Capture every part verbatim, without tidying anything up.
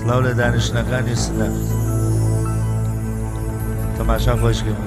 سڵاو لە دانیشتنەکانی سنە تەماشا خۆشگەم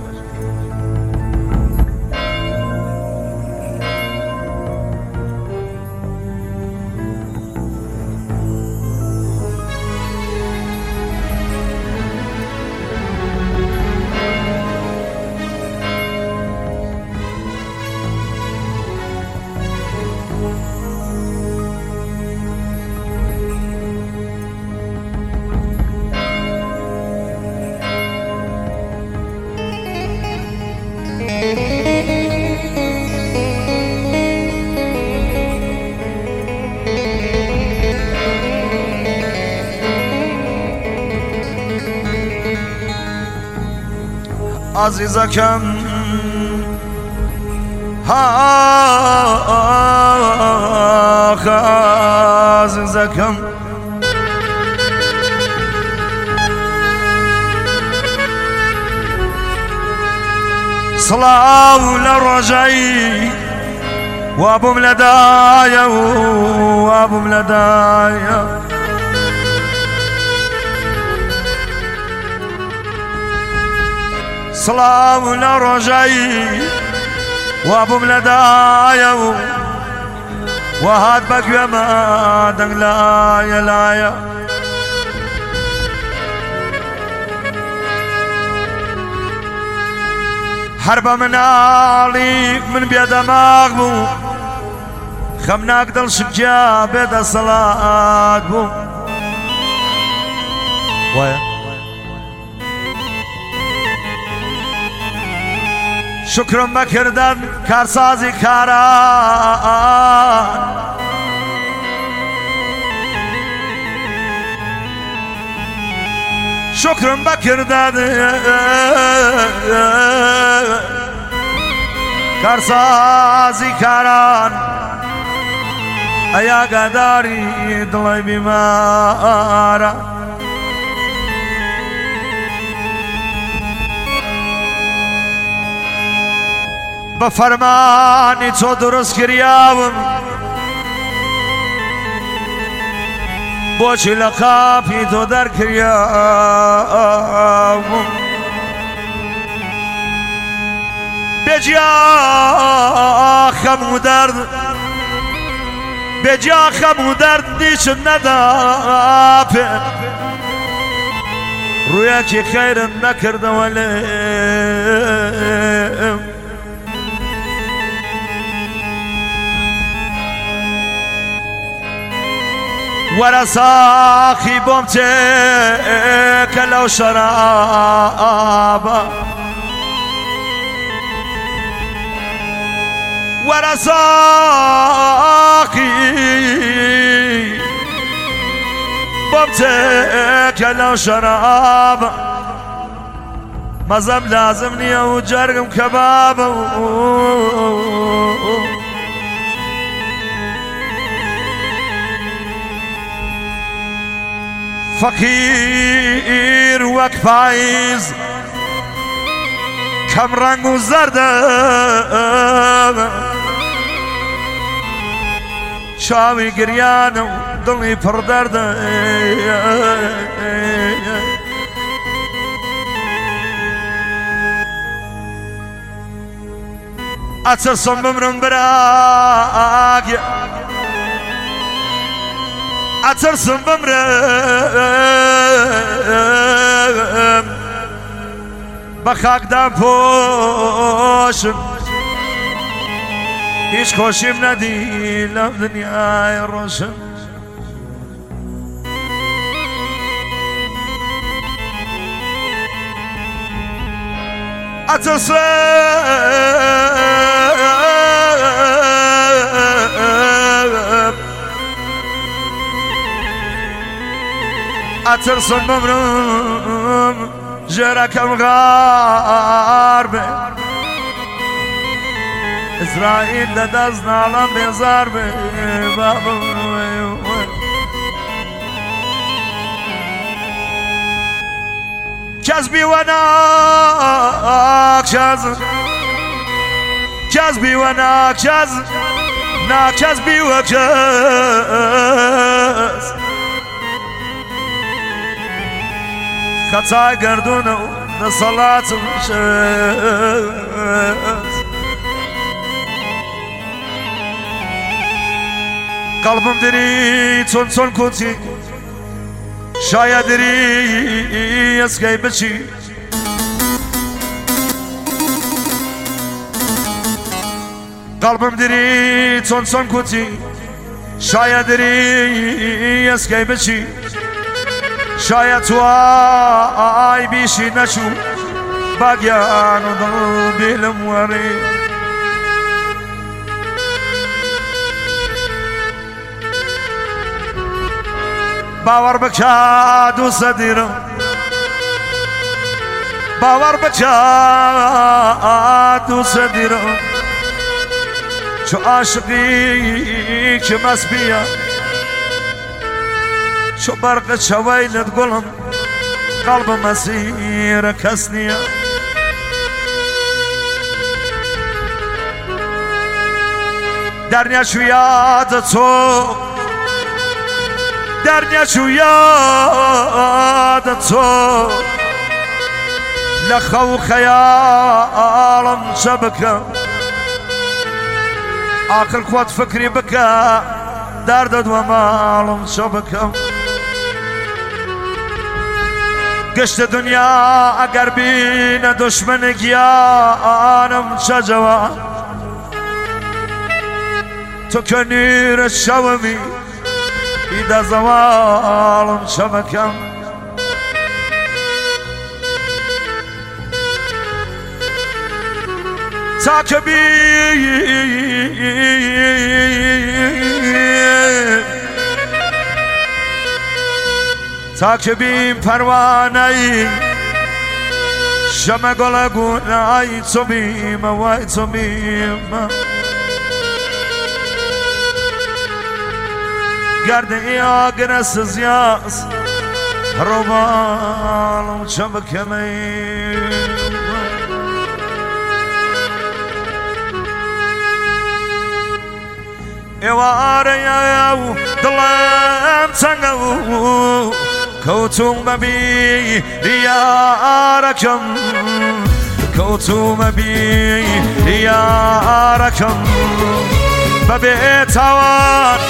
عزیزکم آخ عزیزکم صلاو لرجعي وابو ملدايا وابو ملدايا صلاو لرجعي وابو ملدايا وهاد بقى ما دنلايا لايا حرب من علي من بيد دماغ بو خمناك دل شجاع بيد صلاة بو ويا شكرا بكردن كارسازي كاران شكرا بكردن كارسازي كاران ايا قداري دلي بمارا بفرمانی تو درست کریاوم بوچی لقابی تو در کریاوم بجا خمو درد بجا خمو درد دیش ندافم رویا که خیر نکرده ولیم ورا ساقي بومتك لو شرابا ورا ساقي بومتك لو شرابا مزم لازمني وجرقم كبابا فقير وك فايز كم رنگ و زردم شاوي گریان و دلی پر دردم اترسم بمرم براك اترسم بمرم بخاک دم پوشم هیچ خوشیم ندیدم دنیای روشن اترسم اترسم بمرم جركم غاربه اسرائيل ددزنا على بيزار به بابا كذبي وانا كذب كذبي وانا كذب نا كذبي وكذب خەچای گردونە و دەسەڵاتم شەست قەڵبم دری چۆن چۆن کوتی شایە دری ئەسکەی بچی قەڵبم دری چۆن چۆن کوتی شایە دری ئەسکەی بچی شایە توای بیشی نەچوو باگیان و دڵ بێلم وەڕێ باوەڕ بکە دووسە دیرم باوەڕ بکە دووسە دیرم چو عاشقی که مەسبیە چو بەرقە چەوەینت گوڵم قەڵبم ئەسیرە کەس نییە دەرنیەچوو یادە تۆ دەرنیەچوو یادە تۆ لە خەو خەیاڵم چە بکەم ئاخر خۆت فکری بکە دەردە دووە ماڵم چۆ بکەم گشتە دنیا ئەگەر بینە دوشمنە گیانم چە جەواب تۆ کە نیرە شەوەمی ئیدە زەواڵم چە بکەم تاکە بی تاکە بیم پەروانەی شەمە گۆڵە گوونای چۆ بیمە وای چۆ بیمە گەردەی ئاگرە سزیاس ڕۆباڵم چە بکەمەی ئێوارەیە و دڵم چەنگە و کەوتوم بە بیریارەکەم کەوتومە بیریارەکەم بەبێ تاوان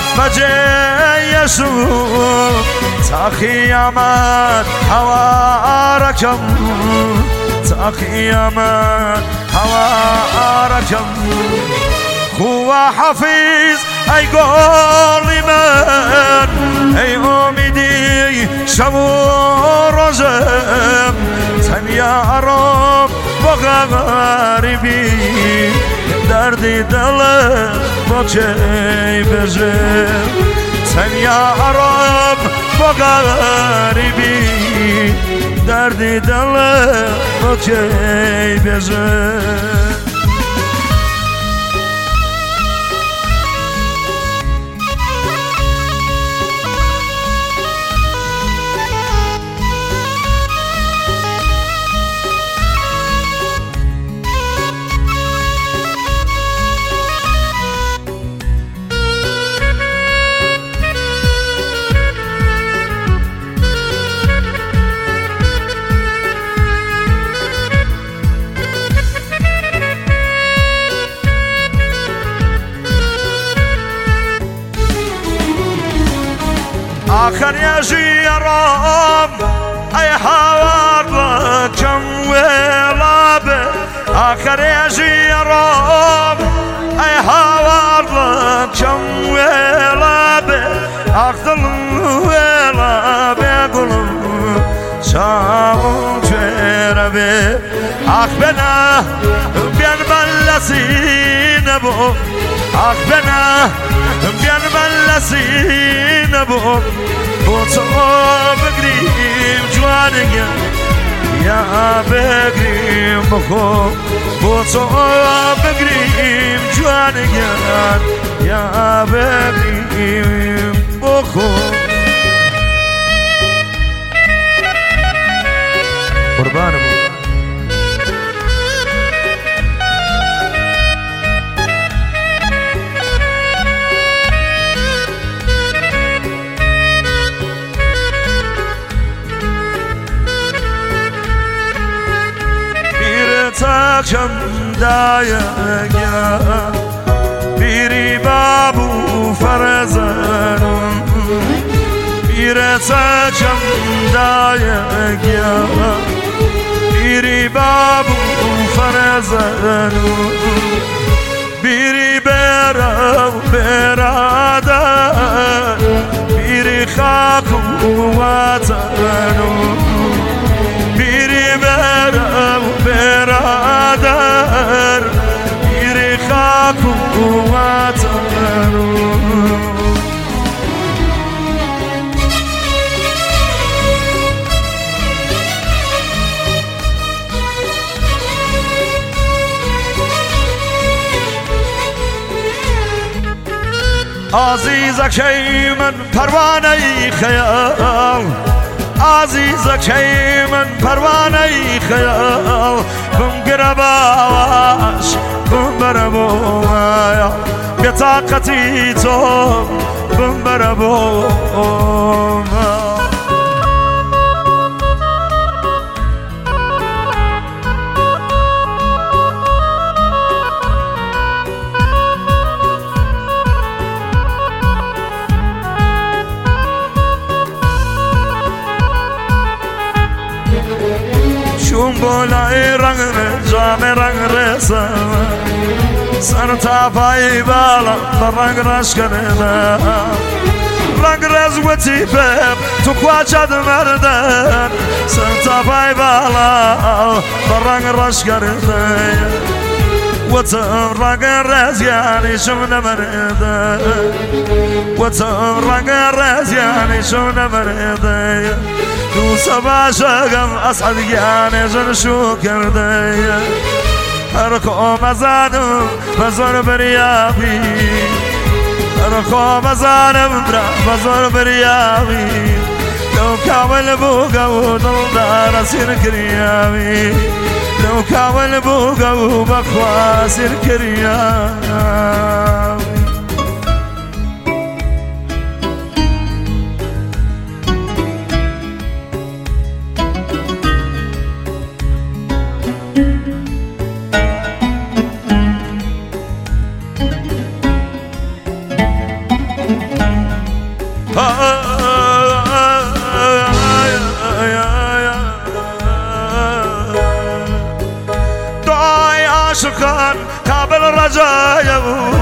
بەجێیەشوو تا قیامەت هەوارەکەم تا قیامەت هەوارەکەم خوە حەفیز ئەی گۆڵی من ئەی ئومیدی شەو و ڕۆژم تەنیا ئەڕۆم بۆ غەریبی دەردی دڵم بۆ کێی بێژم تەنیا ئەڕۆم بۆ غەریبی دەردی دڵم بۆ کێی بێژم آخر يا جيران أي حوار كم ولابه آخر يا جيران أي حوار كم ولابه أخذل ولابه قلم شاو جربه أخبنا بين بلسين بو أخبنا بين بلسين بو بوتو بقريب جوانيا يا بقريب بخو بوتو بقريب جوانيا يا بقريب بخو قربان ساچم دایگیا بیری بابو فرزانم بیری ساچم دایگیا بیری بابو فرزانم بیری برا برادر بیری خاک و وطنم بیری برا برادر بیری خاک و وطنم عزیزک ای من پروانه خیال عزیزک ای من پروانه خیال بم گرباش بم بربویا بطاقتی تو بم بربویا چون بالای رنگ جام رنگ رسم سر تا پای بالا با رنگ رش کردم رنگ رز و تیپم تو کواچد مردن سر تا پای بالا با رنگ رش کردم و تو رنگ رز یعنی شون مردن و تو رنگ رز یعنی شون مردن تو سباشم اسعد یعنی جن شو کرده هر خواب زنم بزار بریابی هر خواب زنم بزار بریابی لو کامل بوگو دل دار سیر کریابی لو کامل بوگو بخوا سیر کریابی دعای عاشقان قابل رجایم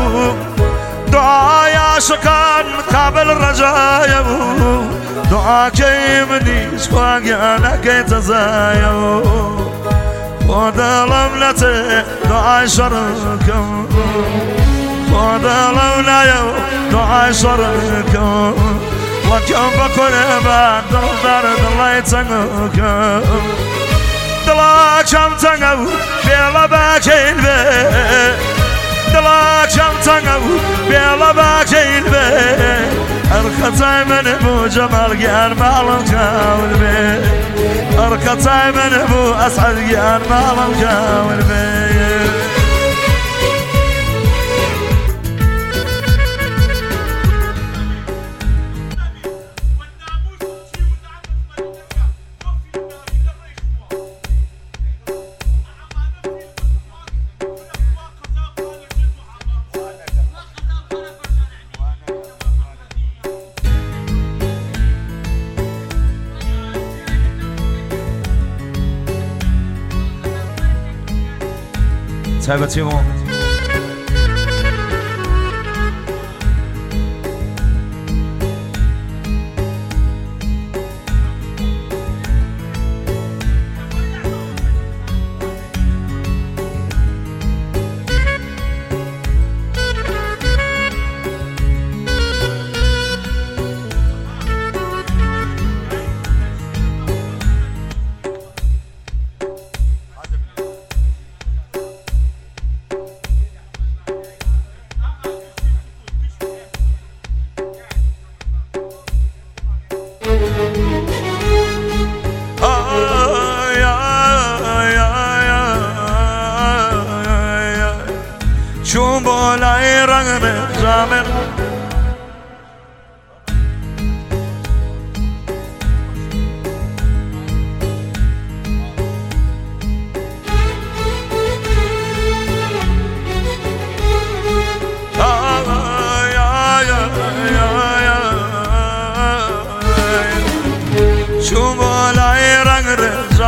دعای عاشقان قابل رجایم دعا که منیش خواگیانه که تزایم خودلم نته دعای شرکم خودلم نیو دعای شرکم وكم بكره بعد دل دل تنگم دل کم تنگم بیلا بکیل به دل کم تنگم بیلا بکیل به ارکتای من بو جمال گیان مالم کامل به ارکتای من بو اسعد گیان مالم کامل به تابتيمو چون بالای رنگ جامر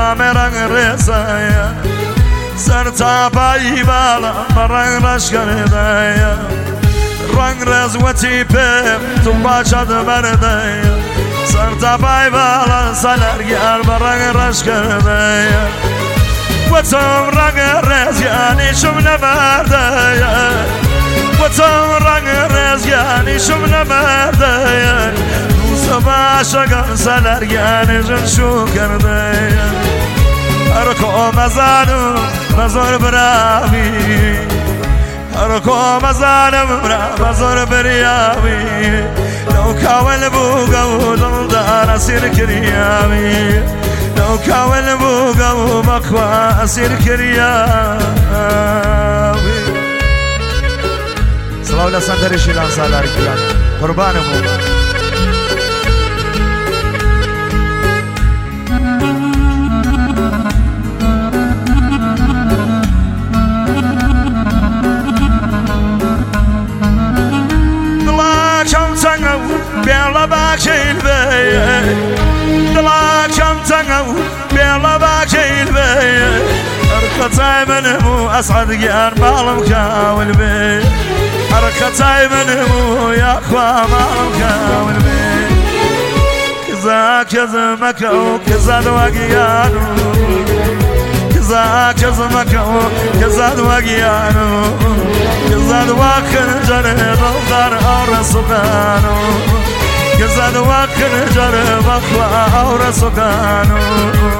مرنگ رسایا سر تا پای بالا مرنگ رش کرده رنگ رزوتی پیم تو باشد مرده سر تا پای بالا سالرگیار مرنگ رش کرده و تو رنگ رزیانی شم نمرده و تو رنگ رزیانی شم نمرده روز باشگان سالرگیان جنشو کرده هرکو مزانم مزار برامی هرکو مزانم مزار بریامی لو کاول بوگو دلدار اسیر کریامی لو کاول بوگو مخوا اسیر کریامی سلام لسان درشی لان سالار کیان قربانم بيلا باكي البي دلا كم تنغو بيلا باكي البي اركتاي منمو اسعد جيان مالم كاول بي اركتاي منمو يا اخوة مالم كاول بي كذا كذا مكو كذا دواقيانو كذا كذا مكو كذا دواقيانو كذا دواقن جرد الدار اور سبحانو كذا دواقن جرد بخوا اور سبحانو